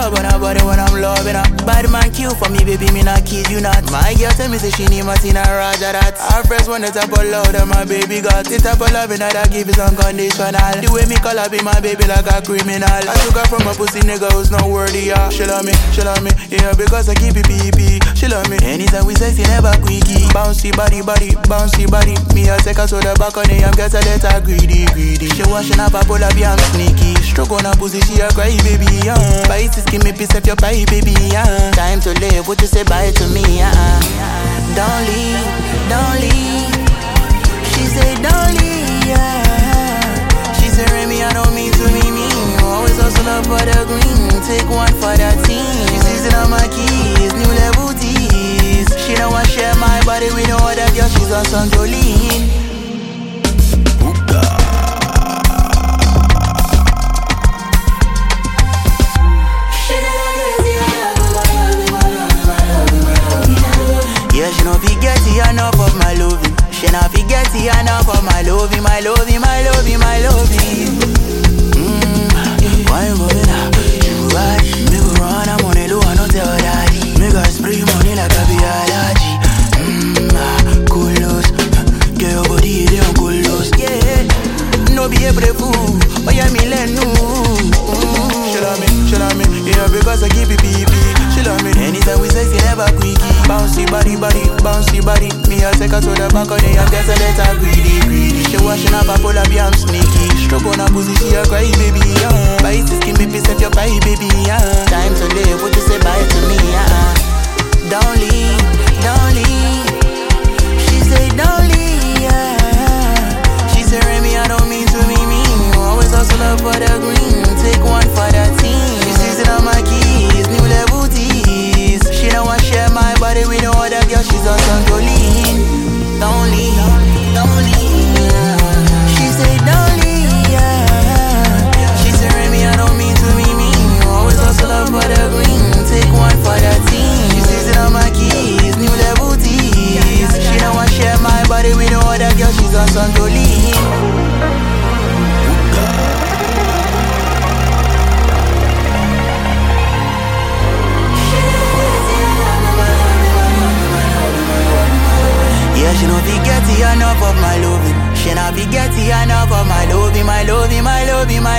love on her body when I'm loving her. Bad man kill for me, baby, me not kid you not. My girl tell me say she need Martina Raja that. Our friends want the type of love that my baby got. The type of loving that I give is unconditional. The way me call her be my baby like a criminal. I took her from a pussy nigga who's not worthy, yeah. She love me, yeah, because I keep it PP. She love me, anytime we sexy, never quickie. Bouncy body, bouncy body. Me I take her to the back on the I'm get a letter greedy. She washing up a pull up, yeah, I'm sneaky. Stroke on her pussy, she a cry, baby, yeah. Bite to skin me, piece up your pie, baby, yeah. Time to live, what you say bye to me, yeah. Don't leave, don't leave. She say don't leave, yeah. She say Remy, I don't mean to be mean. Always hustle up for the green. Take one for that team. She sees it on my keys, new level tease. She don't want share my body with no other girl. She's on some Jolene. Yeah, she no forget enough of my loving. She no forget enough of my loving, my loving, my loving, my loving. Why go in up? You bad. Me go run, I'm on the low, I don't tell daddy. Me go spray money like a be allergy. Cool. Get your body, they on cool. Yeah, no be able to fool. Oh yeah, me let no. She love me, yeah, because I keep it PP. She love me, anytime we sexy, never quickie. Bouncy body, bouncy body. Me I take her to the back of the I'm get a letter greedy. She washing up a pull up, yeah, I'm sneaky. Stroke on her pussy, she a cry, baby, yeah. Bite to skin me, piece up your pie, baby, yeah. Time to live, what you say bye to me, yeah. Don't leave, don't leave. She say don't leave, yeah. She say Remy, I don't mean to be mean. Always hustle up for the green. Take one for that team. She sees it on my keys, new level tease. She don't want share my body with no other girl. She's on some Jolene. Don't leave, don't leave, yeah. She say don't leave, yeah. She say Remy, I don't mean to be mean. Always hustle up for the green. Take one for that team. She sees it on my keys, new level tease. She don't want share my body with no other girl. She's on some Jolene. Yeah, she no forget enough of my loving. She no forget enough of my loving, my loving, my loving, my